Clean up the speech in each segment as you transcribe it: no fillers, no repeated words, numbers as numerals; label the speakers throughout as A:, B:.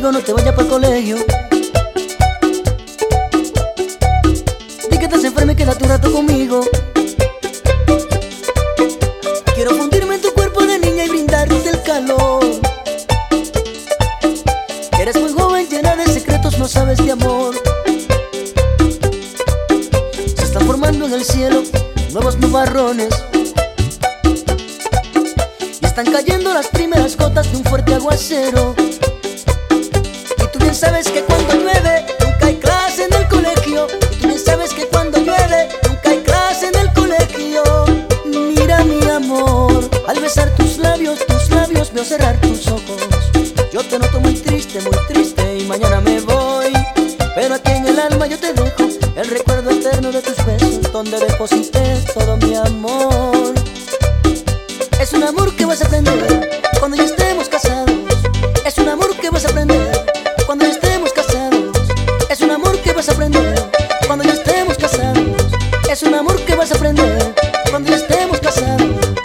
A: conmigo, no te vayas para el colegio. Di que estás enferma y quédate un rato conmigo. Quiero fundirme en tu cuerpo de niña y brindarte el calor. Eres muy joven, llena de secretos, no sabes de amor. Se están formando en el cielo nuevos nubarrones y están cayendo las primeras gotas de un fuerte aguacero. Y tú bien sabes que cuando llueve nunca hay clase en el colegio. Y tú bien sabes que cuando llueve nunca hay clase en el colegio. Mira mi amor, al besar tus labios veo cerrar tus ojos. Yo te noto muy triste y mañana me voy. Pero aquí en el alma yo te dejo el recuerdo eterno de tus besos, donde deposité todo mi amor. Es un amor que vas a aprender cuando ya estemos casados. Es un amor que vas a aprender cuando ya estemos casados. Es un amor que vas a aprender cuando ya estemos casados. Es un amor que vas a aprender cuando ya estemos casados.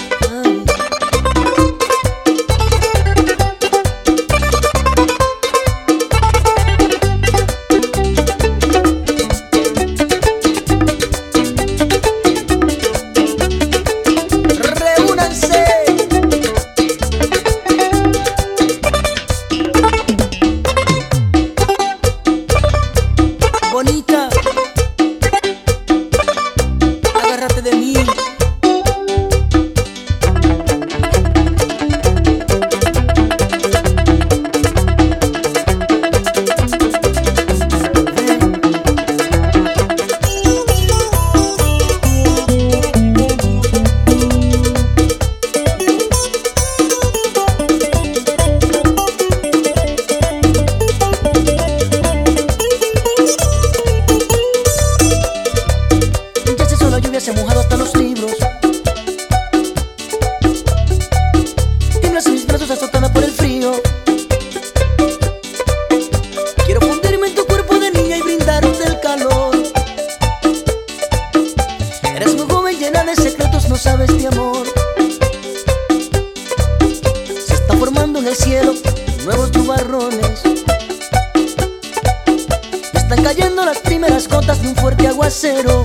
A: Bonita, agárrate de mí. Se ha mojado hasta los libros. Tiemblas en mis brazos azotada por el frío. Quiero fundirme en tu cuerpo de niña y brindarte el calor. Eres muy joven, llena de secretos, no sabes de amor. Se está formando en el cielo nuevos nubarrones. Están cayendo las primeras gotas de un fuerte aguacero.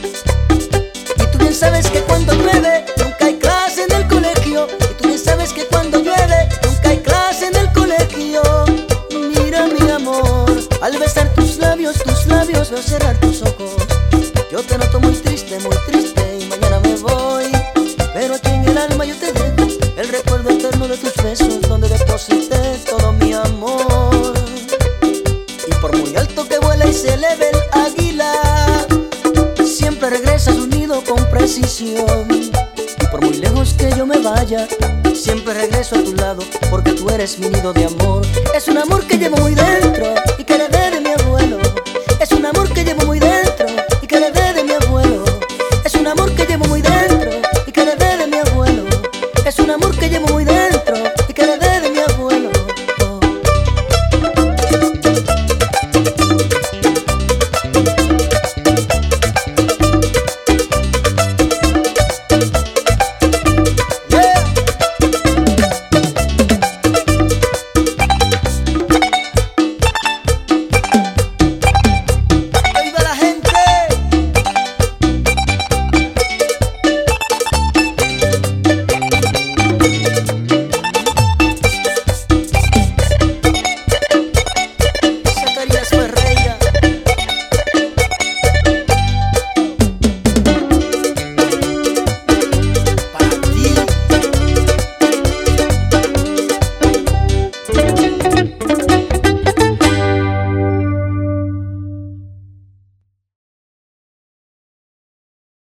A: Sabes que cuando llueve nunca hay clase en el colegio. Y tú bien sabes que cuando llueve nunca hay clase en el colegio. Mira mi amor, al besar tus labios veo cerrar tus ojos. Yo te noto muy triste y mañana me voy. Pero aquí en el alma yo te dejo el recuerdo eterno de tus besos, donde deposité todo mi amor. Y por muy alto que vuela y se eleve el águila, siempre regresas unido con precisión. Y por muy lejos que yo me vaya, siempre regreso a tu lado, porque tú eres mi nido de amor. Es un amor que llevo muy dentro y que heredé de mi abuelo. Es un amor que llevo muy dentro